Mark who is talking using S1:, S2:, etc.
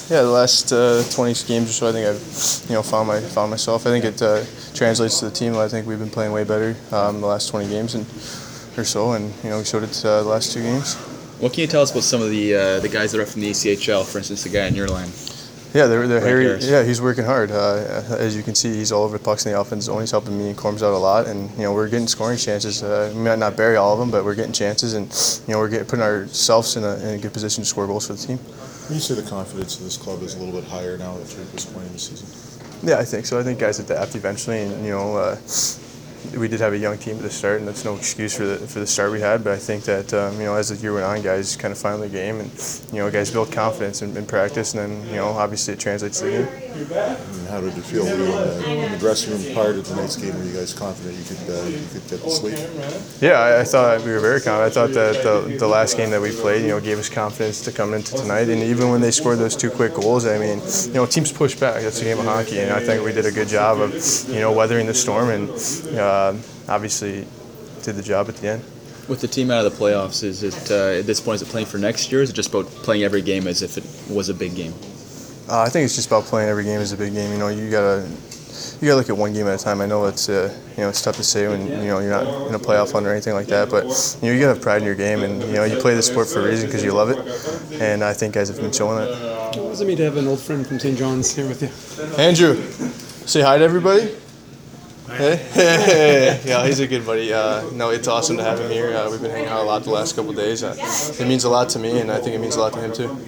S1: Yeah, the last 20 games or so, I think I've found myself. I think it translates to the team. I think we've been playing way better the last 20 games or so, and we showed it the last 2 games.
S2: What can you tell us about some of the guys that are from the ECHL? For instance, the guy in your line.
S1: Yeah, they're Harry.
S2: Harris.
S1: Yeah, he's working hard. As you can see, he's all over the pucks in the offense zone. He's helping me and Corms out a lot, and we're getting scoring chances. We might not bury all of them, but we're getting chances, and we're putting ourselves in a good position to score goals for the team.
S3: Can you say the confidence of this club is a little bit higher now after this point in the season?
S1: Yeah, I think so. I think guys adapt eventually, and we did have a young team at the start, and that's no excuse for the start we had. But I think that as the year went on, guys kind of found the game, and guys built confidence in practice, and then obviously it translates to the game.
S3: And how did it feel? Were you in the dressing room prior to tonight's game? Were you guys confident you could get the sweep?
S1: Yeah, I thought we were very confident. I thought that the last game that we played, gave us confidence to come into tonight. And even when they scored those 2 quick goals, I mean, teams push back. That's a game of hockey, and I think we did a good job of weathering the storm and obviously did the job at the end.
S2: With the team out of the playoffs, is it at this point is it playing for next year? Or is it just about playing every game as if it was a big game?
S1: I think it's just about playing every game as a big game. You gotta look at one game at a time. I know it's it's tough to say when you're not in a playoff run or anything like that, but you gotta have pride in your game, and you play the sport for a reason because you love it, and I think guys have been showing it.
S4: What does it mean to have an old friend from St. John's here with you?
S1: Andrew, say hi to everybody. Hey. Yeah, he's a good buddy. No, it's awesome to have him here. We've been hanging out a lot the last couple of days. It means a lot to me, and I think it means a lot to him too.